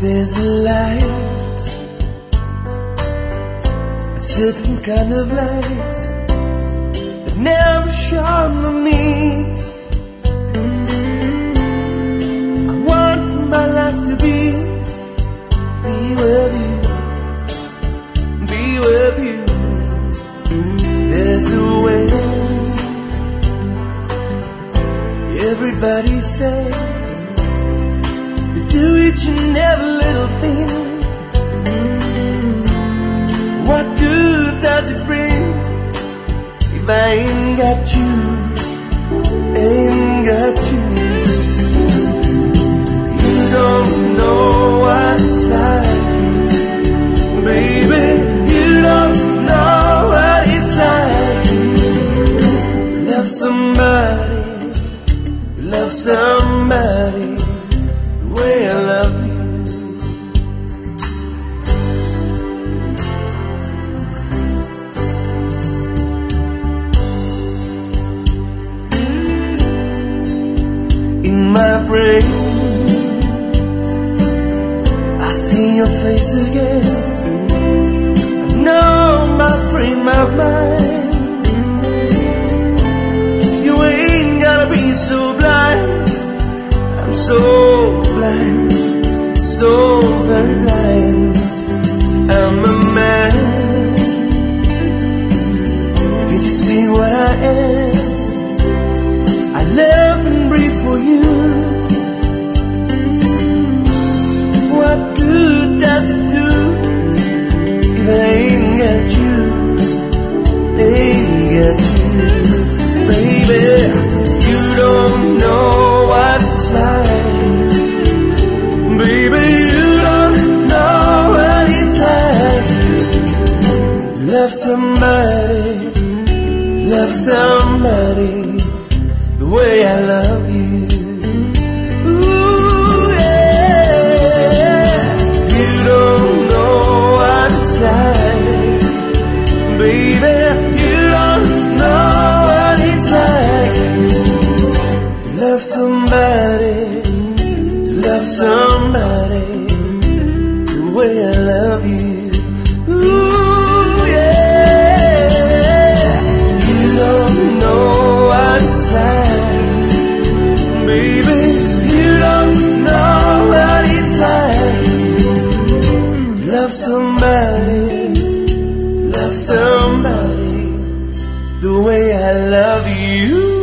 There's a light, a certain kind of light that never shone on me. I want my life to be with you, be with you. There's a way. Everybody say do each and every little thing. What good does it bring if I ain't got you, ain't got you? You don't know what it's like, baby. You don't know what it's like. Love somebody, love somebody the way I love you. In my brain, I see your face again. I know my frame of mind. You ain't gotta be so blind. I'm so blind, so very blind. I'm a man. Can't you see what I am? I live and breathe for you. What good does it do if I ain't got you, ain't got you, baby? You don't know what it's like, baby. You don't know what it's like. Love somebody, love somebody the way I love you. Ooh, yeah. You don't know what it's like, baby. You don't know what it's like. Love somebody, love somebody the way I love you. Ooh, yeah. You don't know what it's like, baby. You don't know what it's like. Love somebody, love somebody the way I love you.